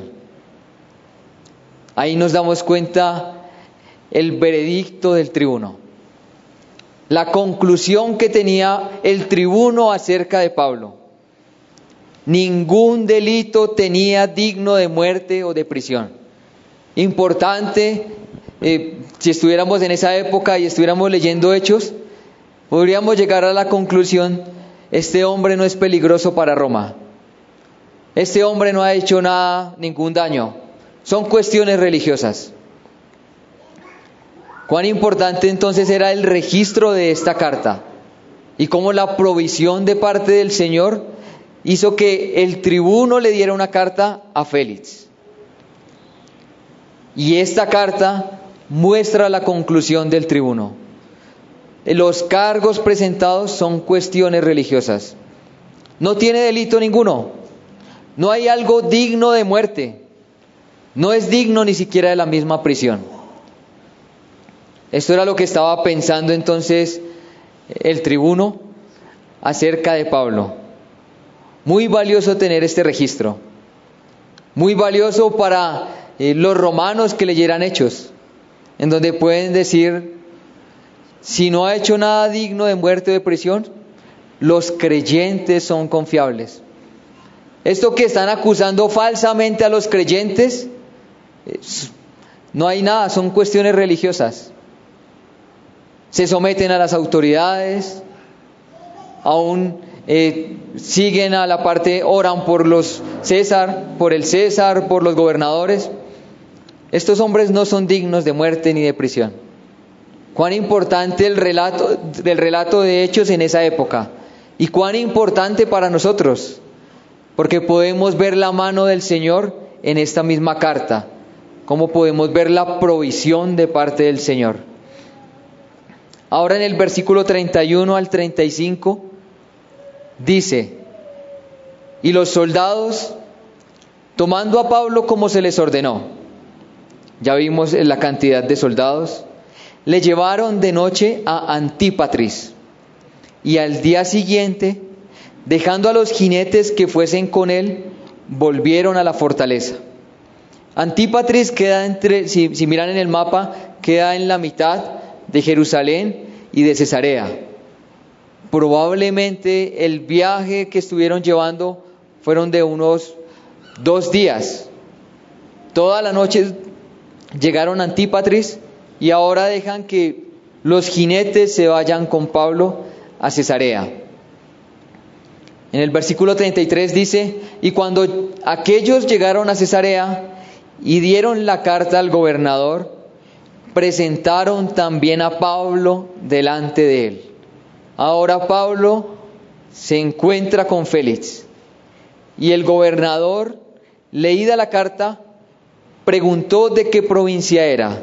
Ahí nos damos cuenta el veredicto del tribuno, la conclusión que tenía el tribuno acerca de Pablo. Ningún delito tenía digno de muerte o de prisión. Importante, si estuviéramos en esa época y estuviéramos leyendo Hechos, podríamos llegar a la conclusión, este hombre no es peligroso para Roma. Este hombre no ha hecho ningún daño. Son cuestiones religiosas. Cuán importante entonces era el registro de esta carta y cómo la provisión de parte del Señor hizo que el tribuno le diera una carta a Félix. Y esta carta muestra la conclusión del tribuno. Los cargos presentados son cuestiones religiosas. No tiene delito ninguno. No hay algo digno de muerte. No es digno ni siquiera de la misma prisión. Esto era lo que estaba pensando entonces el tribuno acerca de Pablo. Muy valioso tener este registro. Muy valioso para los romanos que leyeran Hechos, en donde pueden decir, si no ha hecho nada digno de muerte o de prisión, los creyentes son confiables. Esto que están acusando falsamente a los creyentes, no hay nada, son cuestiones religiosas. Se someten a las autoridades, aún siguen a la parte, oran por los César, por el César, por los gobernadores. Estos hombres no son dignos de muerte ni de prisión. Cuán importante el relato de Hechos en esa época, y cuán importante para nosotros, porque podemos ver la mano del Señor en esta misma carta, como podemos ver la provisión de parte del Señor. Ahora en el versículo 31 al 35 dice: y los soldados, tomando a Pablo como se les ordenó, ya vimos la cantidad de soldados, le llevaron de noche a Antípatris, y al día siguiente, dejando a los jinetes que fuesen con él, volvieron a la fortaleza. Antípatris queda entre, si miran en el mapa, queda en la mitad de Jerusalén y de Cesarea. Probablemente el viaje que estuvieron llevando fueron de unos 2 días. Toda la noche llegaron a Antípatris y ahora dejan que los jinetes se vayan con Pablo a Cesarea. En el versículo 33 dice: y cuando aquellos llegaron a Cesarea y dieron la carta al gobernador, presentaron también a Pablo delante de él. Ahora Pablo se encuentra con Félix, y el gobernador, leída la carta, preguntó de qué provincia era,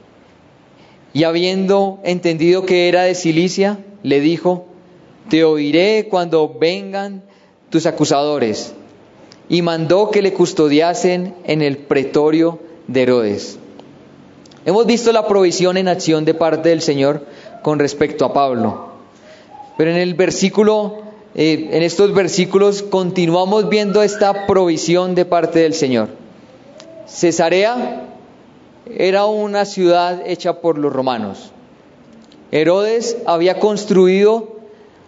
y habiendo entendido que era de Cilicia, le dijo: te oiré cuando vengan tus acusadores. Y mandó que le custodiasen en el pretorio de Herodes. Hemos visto la provisión en acción de parte del Señor con respecto a Pablo. Pero en estos versículos continuamos viendo esta provisión de parte del Señor. Cesarea era una ciudad hecha por los romanos. Herodes había construido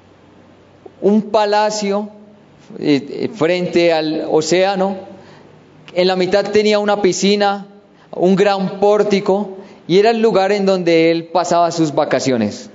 un palacio frente al océano. En la mitad tenía una piscina, un gran pórtico, y era el lugar en donde él pasaba sus vacaciones.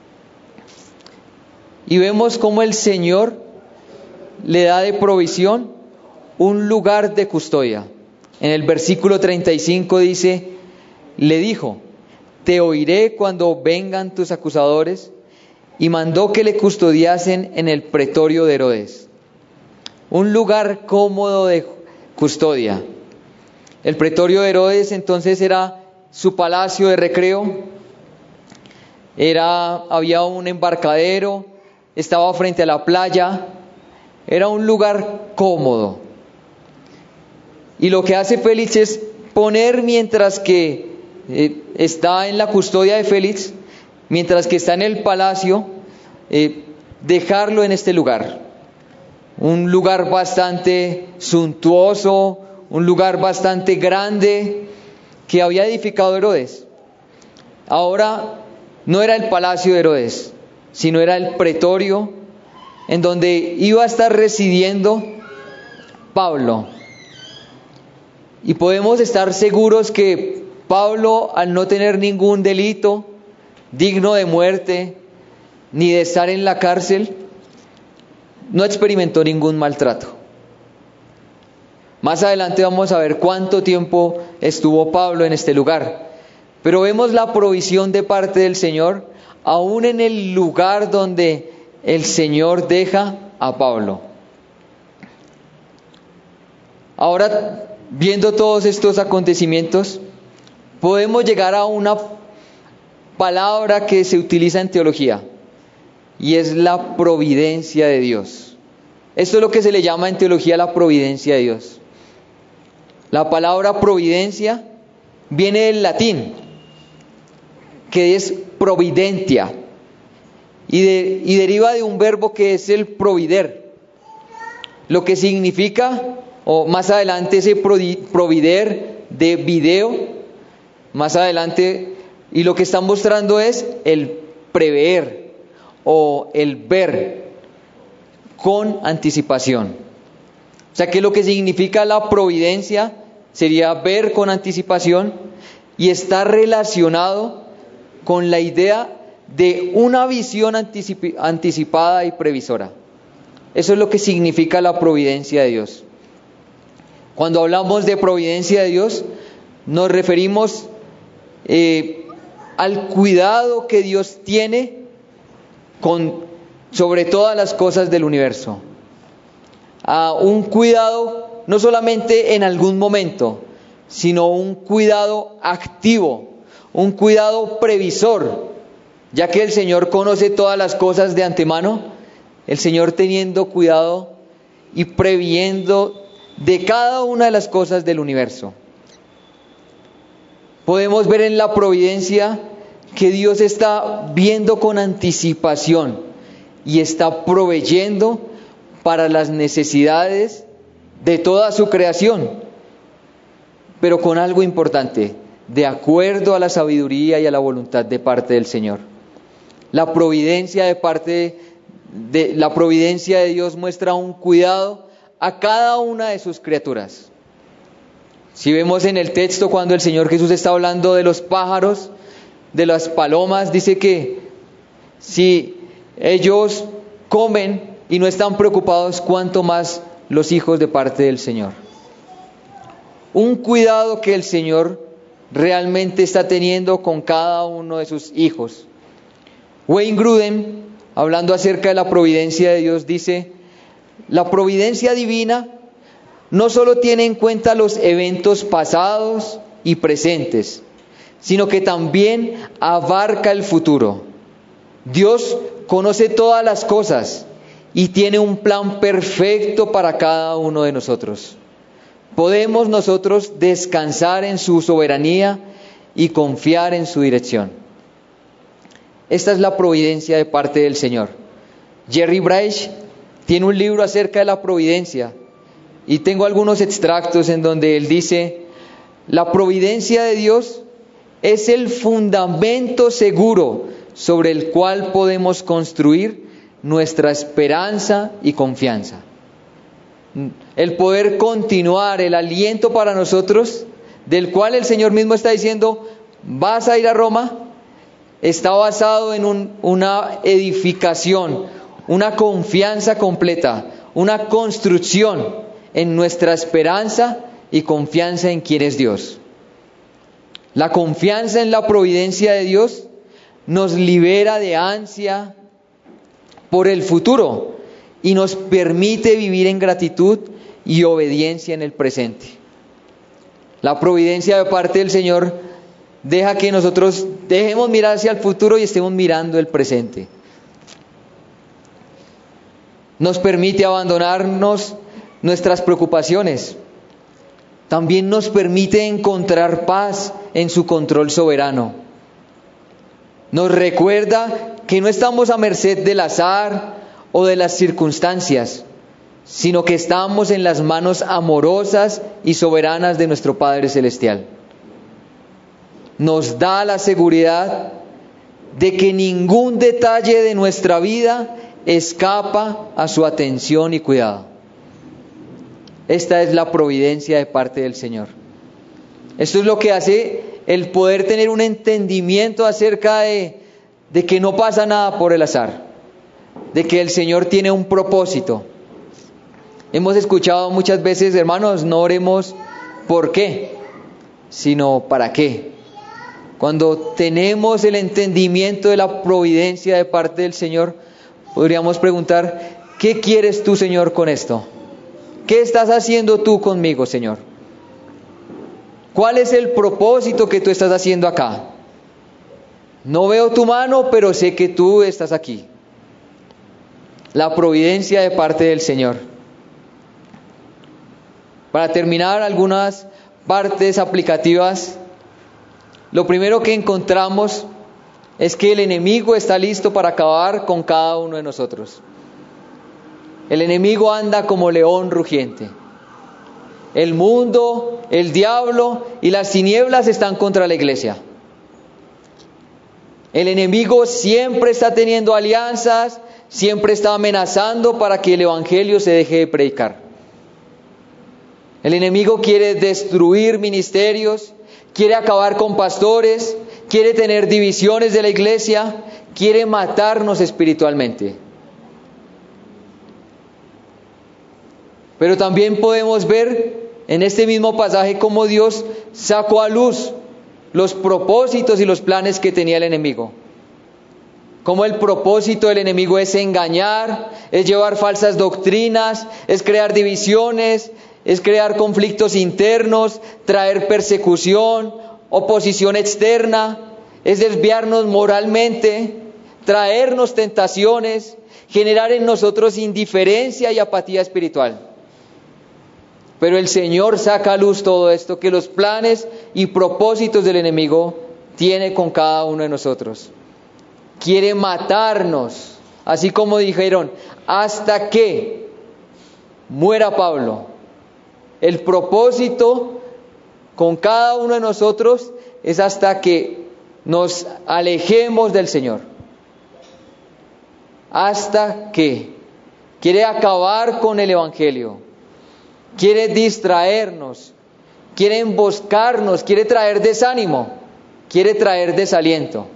Y vemos cómo el Señor le da de provisión un lugar de custodia. En el versículo 35 dice: le dijo: te oiré cuando vengan tus acusadores, y mandó que le custodiasen en el pretorio de Herodes. Un lugar cómodo de custodia. El pretorio de Herodes entonces era su palacio de recreo. Había un embarcadero, estaba frente a la playa. Era un lugar cómodo. Y lo que hace Félix es poner, mientras que está en la custodia de Félix, mientras que está en el palacio, dejarlo en este lugar. Un lugar bastante suntuoso, un lugar bastante grande que había edificado Herodes. Ahora no era el palacio de Herodes, sino era el pretorio en donde iba a estar residiendo Pablo. Y podemos estar seguros que Pablo, al no tener ningún delito digno de muerte, ni de estar en la cárcel, no experimentó ningún maltrato. Más adelante vamos a ver cuánto tiempo estuvo Pablo en este lugar. Pero vemos la provisión de parte del Señor, aún en el lugar donde el Señor deja a Pablo. Ahora, viendo todos estos acontecimientos, podemos llegar a una palabra que se utiliza en teología, y es la providencia de Dios. Esto es lo que se le llama en teología la providencia de Dios. La palabra providencia viene del latín, que es providentia, y deriva de un verbo que es el provider, lo que significa, o más adelante ese provider de video, más adelante, y lo que está mostrando es el prever o el ver con anticipación. O sea que lo que significa la providencia sería ver con anticipación, y está relacionado con la idea de una visión anticipada y previsora. Eso es lo que significa la providencia de Dios. Cuando hablamos de providencia de Dios, nos referimos al cuidado que Dios tiene sobre todas las cosas del universo. A un cuidado no solamente en algún momento, sino un cuidado activo, un cuidado previsor, ya que el Señor conoce todas las cosas de antemano. El Señor teniendo cuidado y previendo de cada una de las cosas del universo. Podemos ver en la providencia que Dios está viendo con anticipación y está proveyendo para las necesidades de toda su creación, pero con algo importante, de acuerdo a la sabiduría y a la voluntad de parte del Señor. La providencia la providencia de Dios muestra un cuidado a cada una de sus criaturas. Si vemos en el texto cuando el Señor Jesús está hablando de los pájaros, de las palomas, dice que si ellos comen y no están preocupados, cuánto más los hijos de parte del Señor. Un cuidado que el Señor realmente está teniendo con cada uno de sus hijos. Wayne Grudem, hablando acerca de la providencia de Dios, dice: la providencia divina no solo tiene en cuenta los eventos pasados y presentes, sino que también abarca el futuro. Dios conoce todas las cosas y tiene un plan perfecto para cada uno de nosotros. Podemos nosotros descansar en su soberanía y confiar en su dirección. Esta es la providencia de parte del Señor. Jerry Bridge tiene un libro acerca de la providencia y tengo algunos extractos en donde él dice: la providencia de Dios es el fundamento seguro sobre el cual podemos construir nuestra esperanza y confianza. El poder continuar, el aliento para nosotros, del cual el Señor mismo está diciendo: vas a ir a Roma, está basado en una edificación, una confianza completa, una construcción en nuestra esperanza y confianza en quién es Dios. La confianza en la providencia de Dios nos libera de ansia por el futuro y nos permite vivir en gratitud y obediencia en el presente. La providencia de parte del Señor deja que nosotros dejemos mirar hacia el futuro y estemos mirando el presente. Nos permite abandonarnos nuestras preocupaciones. También nos permite encontrar paz en su control soberano. Nos recuerda que no estamos a merced del azar o de las circunstancias, sino que estamos en las manos amorosas y soberanas de nuestro Padre Celestial. Nos da la seguridad de que ningún detalle de nuestra vida escapa a su atención y cuidado. Esta es la providencia de parte del Señor. Esto es lo que hace el poder tener un entendimiento acerca de que no pasa nada por el azar, de que el Señor tiene un propósito. Hemos escuchado muchas veces: hermanos, no oremos por qué, sino para qué. Cuando tenemos el entendimiento de la providencia de parte del Señor, podríamos preguntar: ¿qué quieres tú, Señor, con esto? ¿Qué estás haciendo tú conmigo, Señor? ¿Cuál es el propósito que tú estás haciendo acá? No veo tu mano, pero sé que tú estás aquí. La providencia de parte del Señor. Para terminar, algunas partes aplicativas. Lo primero que encontramos es que el enemigo está listo para acabar con cada uno de nosotros. El enemigo anda como león rugiente. El mundo, el diablo y las tinieblas están contra la iglesia. El enemigo siempre está teniendo alianzas, siempre está amenazando para que el evangelio se deje de predicar. El enemigo quiere destruir ministerios, quiere acabar con pastores, quiere tener divisiones de la iglesia, quiere matarnos espiritualmente. Pero también podemos ver en este mismo pasaje cómo Dios sacó a luz los propósitos y los planes que tenía el enemigo. Cómo el propósito del enemigo es engañar, es llevar falsas doctrinas, es crear divisiones, es crear conflictos internos, traer persecución, oposición externa, es desviarnos moralmente, traernos tentaciones, generar en nosotros indiferencia y apatía espiritual. Pero el Señor saca a luz todo esto, que los planes y propósitos del enemigo tiene con cada uno de nosotros. Quiere matarnos, así como dijeron, hasta que muera Pablo. El propósito con cada uno de nosotros es hasta que nos alejemos del Señor. Hasta que quiere acabar con el Evangelio, quiere distraernos, quiere emboscarnos, quiere traer desánimo, quiere traer desaliento.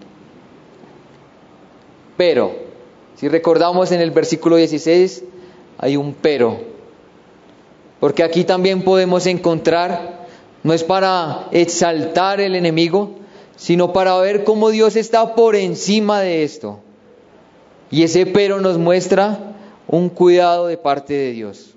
Pero, si recordamos en el versículo 16, hay un pero. Porque aquí también podemos encontrar, no es para exaltar el enemigo, sino para ver cómo Dios está por encima de esto. Y ese pero nos muestra un cuidado de parte de Dios.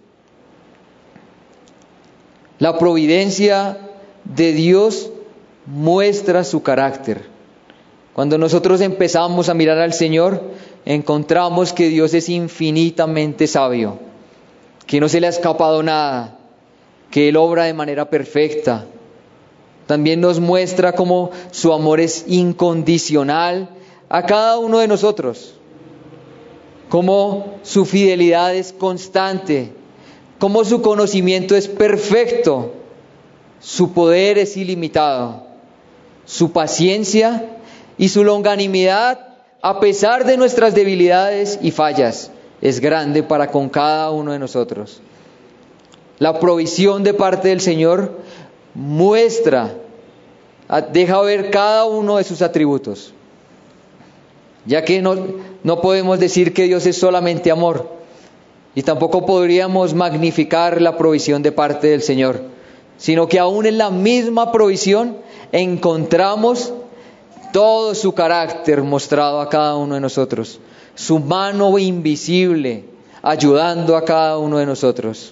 La providencia de Dios muestra su carácter. Cuando nosotros empezamos a mirar al Señor, encontramos que Dios es infinitamente sabio, que no se le ha escapado nada, que Él obra de manera perfecta. También nos muestra cómo su amor es incondicional a cada uno de nosotros, cómo su fidelidad es constante, cómo su conocimiento es perfecto, su poder es ilimitado, su paciencia y su longanimidad, a pesar de nuestras debilidades y fallas, es grande para con cada uno de nosotros. La provisión de parte del Señor muestra, deja ver cada uno de sus atributos. Ya que no podemos decir que Dios es solamente amor, y tampoco podríamos magnificar la provisión de parte del Señor, sino que aún en la misma provisión encontramos todo su carácter mostrado a cada uno de nosotros, su mano invisible ayudando a cada uno de nosotros.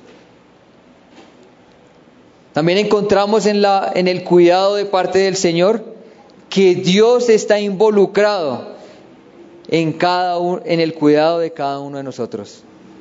También encontramos en el cuidado de parte del Señor que Dios está involucrado en el cuidado de cada uno de nosotros.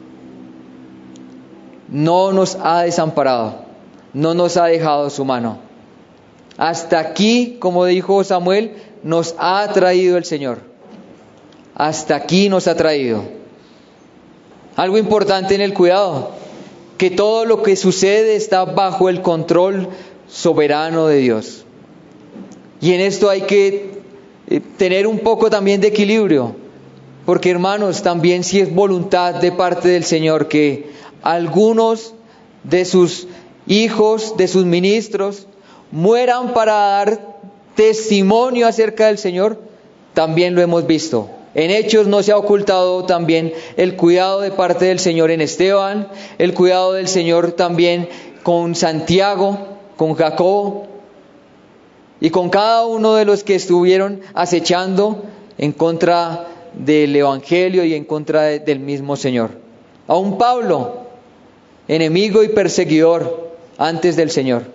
No nos ha desamparado, no nos ha dejado su mano. Hasta aquí, como dijo Samuel, nos ha traído el Señor. Hasta aquí nos ha traído. Algo importante en el cuidado, que todo lo que sucede está bajo el control soberano de Dios. Y en esto hay que tener un poco también de equilibrio, porque hermanos, también si es voluntad de parte del Señor que algunos de sus hijos, de sus ministros, mueran para dar testimonio acerca del Señor, también lo hemos visto. En Hechos no se ha ocultado también el cuidado de parte del Señor en Esteban, el cuidado del Señor también con Santiago, con Jacobo y con cada uno de los que estuvieron acechando en contra del Evangelio y en contra del mismo Señor. Aún Pablo, enemigo y perseguidor antes del Señor.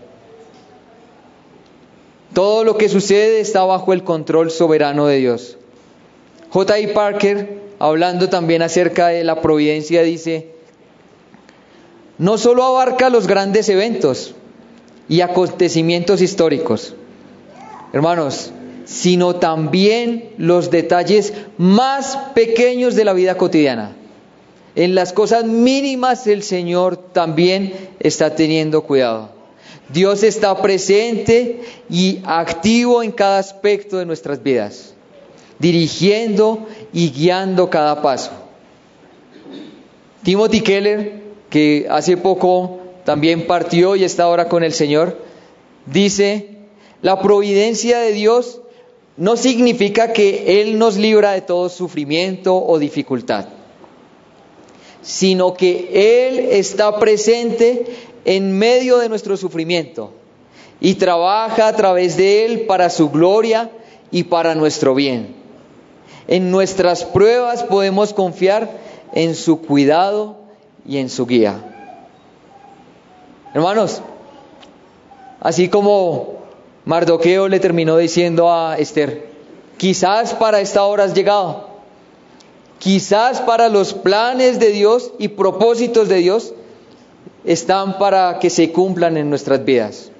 Todo lo que sucede está bajo el control soberano de Dios. J.I. Parker, hablando también acerca de la providencia, dice: no solo abarca los grandes eventos y acontecimientos históricos, hermanos, sino también los detalles más pequeños de la vida cotidiana. En las cosas mínimas el Señor también está teniendo cuidado. Dios está presente y activo en cada aspecto de nuestras vidas, dirigiendo y guiando cada paso. Timothy Keller, que hace poco también partió y está ahora con el Señor, dice: la providencia de Dios no significa que Él nos libra de todo sufrimiento o dificultad, sino que Él está presente en medio de nuestro sufrimiento y trabaja a través de Él para su gloria y para nuestro bien. En nuestras pruebas podemos confiar en su cuidado y en su guía. Hermanos, así como Mardoqueo le terminó diciendo a Esther, quizás para esta hora has llegado, quizás para los planes de Dios y propósitos de Dios están para que se cumplan en nuestras vidas.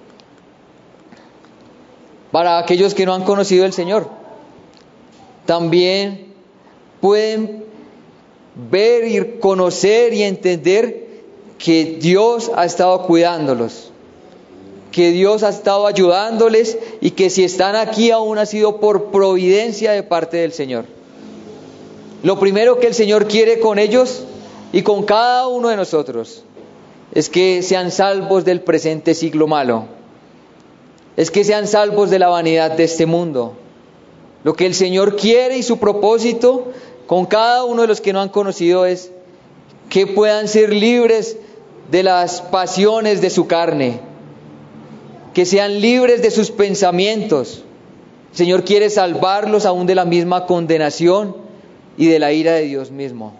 Para aquellos que no han conocido al Señor, también pueden ver y conocer y entender que Dios ha estado cuidándolos, que Dios ha estado ayudándoles y que si están aquí aún ha sido por providencia de parte del Señor. Lo primero que el Señor quiere con ellos y con cada uno de nosotros es que sean salvos del presente siglo malo, es que sean salvos de la vanidad de este mundo. Lo que el Señor quiere y su propósito con cada uno de los que no han conocido es que puedan ser libres de las pasiones de su carne, que sean libres de sus pensamientos. El Señor quiere salvarlos aún de la misma condenación y de la ira de Dios mismo.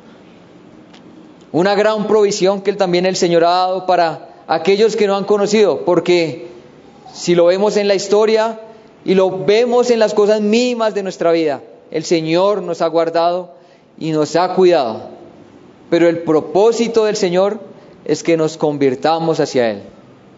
Una gran provisión que también el Señor ha dado para aquellos que no han conocido, porque si lo vemos en la historia y lo vemos en las cosas mínimas de nuestra vida, el Señor nos ha guardado y nos ha cuidado. Pero el propósito del Señor es que nos convirtamos hacia Él.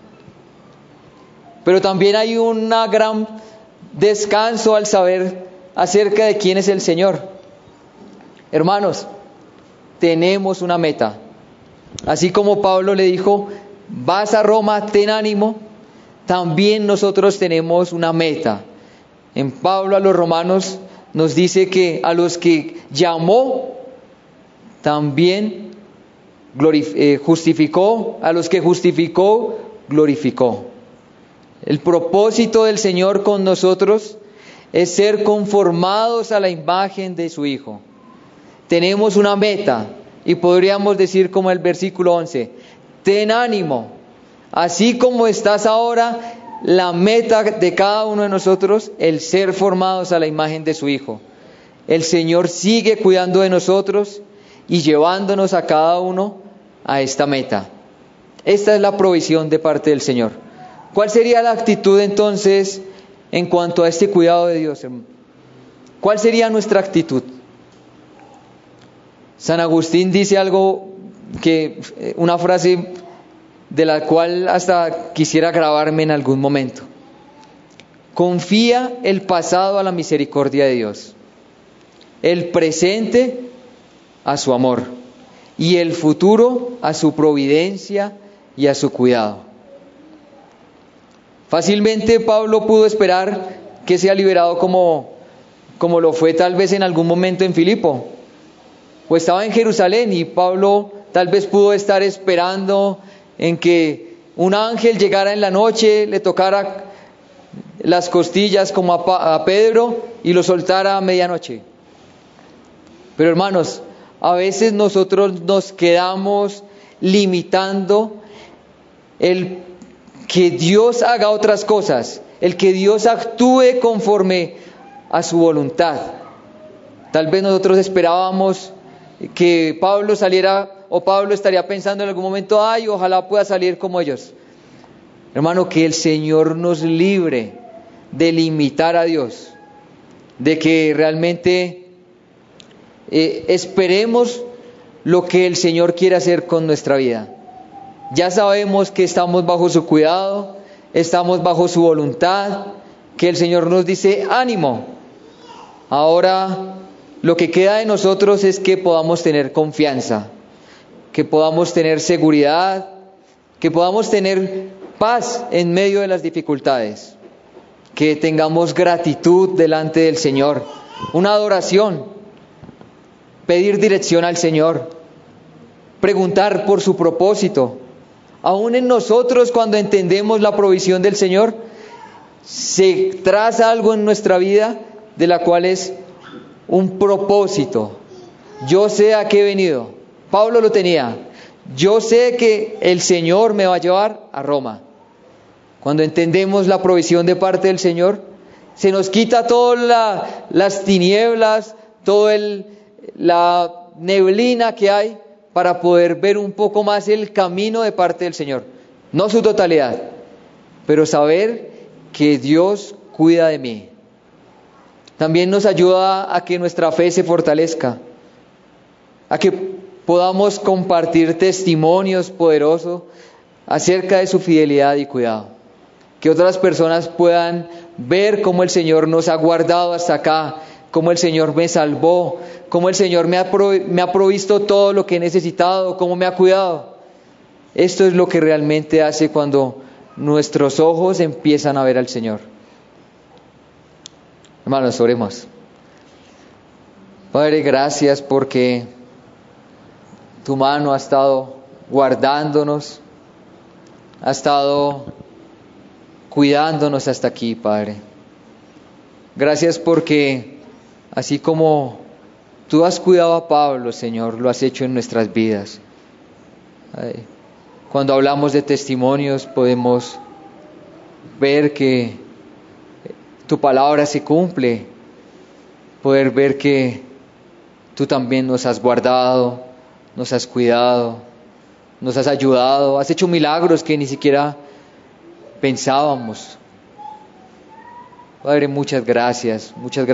Pero también hay un gran descanso al saber acerca de quién es el Señor. Hermanos, tenemos una meta. Así como Pablo le dijo, vas a Roma, ten ánimo, también nosotros tenemos una meta. En Pablo a los romanos nos dice que a los que llamó, también justificó, a los que justificó, glorificó. El propósito del Señor con nosotros es ser conformados a la imagen de su Hijo. Tenemos una meta y podríamos decir como el versículo 11, ten ánimo, así como estás ahora, la meta de cada uno de nosotros, el ser formados a la imagen de su Hijo. El Señor sigue cuidando de nosotros y llevándonos a cada uno a esta meta. Esta es la provisión de parte del Señor. ¿Cuál sería la actitud entonces en cuanto a este cuidado de Dios? ¿Cuál sería nuestra actitud? San Agustín dice algo una frase de la cual hasta quisiera grabarme en algún momento. Confía el pasado a la misericordia de Dios, el presente a su amor y el futuro a su providencia y a su cuidado. Fácilmente Pablo pudo esperar que sea liberado como lo fue tal vez en algún momento en Filipo, o estaba en Jerusalén y Pablo tal vez pudo estar esperando en que un ángel llegara en la noche, le tocara las costillas como a Pedro y lo soltara a medianoche. Pero hermanos, a veces nosotros nos quedamos limitando el que Dios haga otras cosas, el que Dios actúe conforme a su voluntad. Tal vez nosotros esperábamos que Pablo saliera, o Pablo estaría pensando en algún momento, ay, ojalá pueda salir como ellos. Hermano, que el Señor nos libre de limitar a Dios, de que realmente esperemos lo que el Señor quiere hacer con nuestra vida. Ya sabemos que estamos bajo su cuidado, estamos bajo su voluntad, que el Señor nos dice, ánimo. Ahora lo que queda de nosotros es que podamos tener confianza, que podamos tener seguridad, que podamos tener paz en medio de las dificultades, que tengamos gratitud delante del Señor, una adoración, pedir dirección al Señor, preguntar por su propósito. Aún en nosotros, cuando entendemos la provisión del Señor, se traza algo en nuestra vida de la cual es un propósito. Yo sé a qué he venido. Pablo lo tenía. Yo sé que el Señor me va a llevar a Roma. Cuando entendemos la provisión de parte del Señor, se nos quita todas las tinieblas, toda la neblina que hay para poder ver un poco más el camino de parte del Señor. No su totalidad, pero saber que Dios cuida de mí. También nos ayuda a que nuestra fe se fortalezca, a que podamos compartir testimonios poderosos acerca de su fidelidad y cuidado. Que otras personas puedan ver cómo el Señor nos ha guardado hasta acá, cómo el Señor me salvó, cómo el Señor me ha provisto todo lo que he necesitado, cómo me ha cuidado. Esto es lo que realmente hace cuando nuestros ojos empiezan a ver al Señor. Hermanos, oremos. Padre, gracias porque tu mano ha estado guardándonos, ha estado cuidándonos hasta aquí, Padre. Gracias porque así como tú has cuidado a Pablo, Señor, lo has hecho en nuestras vidas. Cuando hablamos de testimonios podemos ver que tu palabra se cumple, poder ver que tú también nos has guardado, nos has cuidado, nos has ayudado, has hecho milagros que ni siquiera pensábamos. Padre, muchas gracias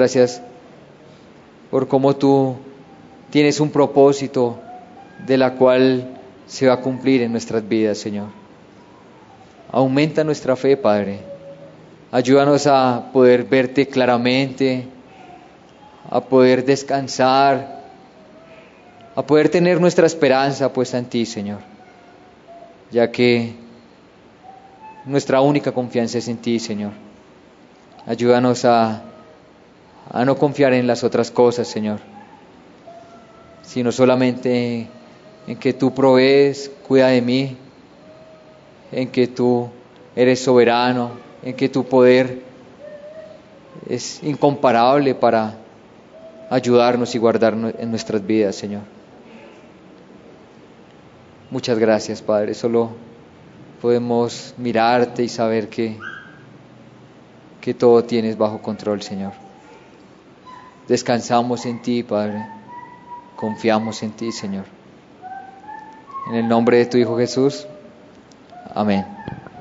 por cómo tú tienes un propósito de la cual se va a cumplir en nuestras vidas, Señor. Aumenta nuestra fe, Padre. Ayúdanos a poder verte claramente, a poder descansar, a poder tener nuestra esperanza puesta en ti, Señor, ya que nuestra única confianza es en ti, Señor. Ayúdanos a no confiar en las otras cosas, Señor, sino solamente en que tú provees, cuida de mí, en que tú eres soberano, en que tu poder es incomparable para ayudarnos y guardarnos en nuestras vidas, Señor. Muchas gracias, Padre. Solo podemos mirarte y saber que todo tienes bajo control, Señor. Descansamos en ti, Padre. Confiamos en ti, Señor. En el nombre de tu Hijo Jesús. Amén.